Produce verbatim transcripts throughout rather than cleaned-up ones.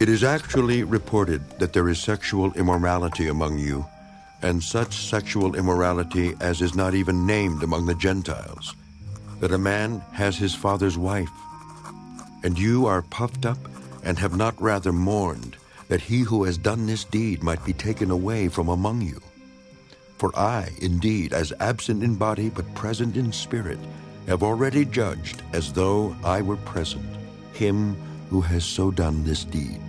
It is actually reported that there is sexual immorality among you, and such sexual immorality as is not even named among the Gentiles, that a man has his father's wife. And you are puffed up and have not rather mourned, that he who has done this deed might be taken away from among you. For I, indeed, as absent in body but present in spirit, have already judged, as though I were present, him who has so done this deed.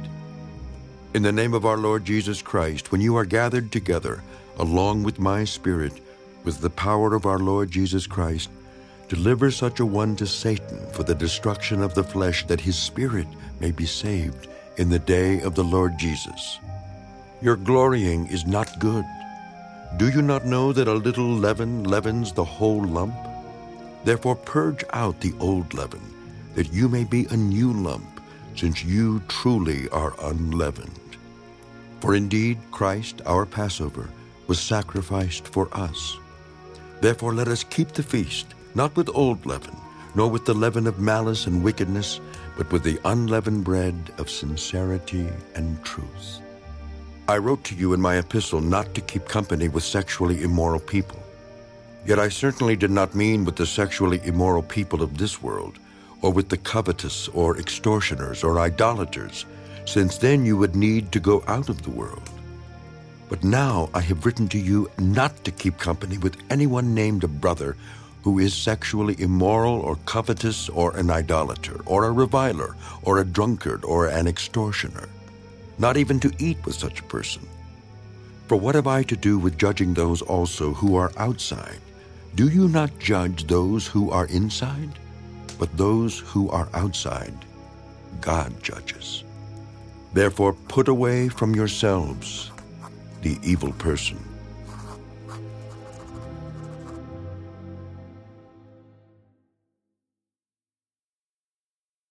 In the name of our Lord Jesus Christ, when you are gathered together, along with my spirit, with the power of our Lord Jesus Christ, deliver such a one to Satan for the destruction of the flesh, that his spirit may be saved in the day of the Lord Jesus. Your glorying is not good. Do you not know that a little leaven leavens the whole lump? Therefore purge out the old leaven, that you may be a new lump, since you truly are unleavened. For indeed Christ, our Passover, was sacrificed for us. Therefore let us keep the feast, not with old leaven, nor with the leaven of malice and wickedness, but with the unleavened bread of sincerity and truth. I wrote to you in my epistle not to keep company with sexually immoral people. Yet I certainly did not mean with the sexually immoral people of this world, or with the covetous or extortioners or idolaters, since then you would need to go out of the world. But now I have written to you not to keep company with anyone named a brother who is sexually immoral or covetous or an idolater or a reviler or a drunkard or an extortioner, not even to eat with such a person. For what have I to do with judging those also who are outside? Do you not judge those who are inside? But those who are outside, God judges. Therefore put away from yourselves the evil person.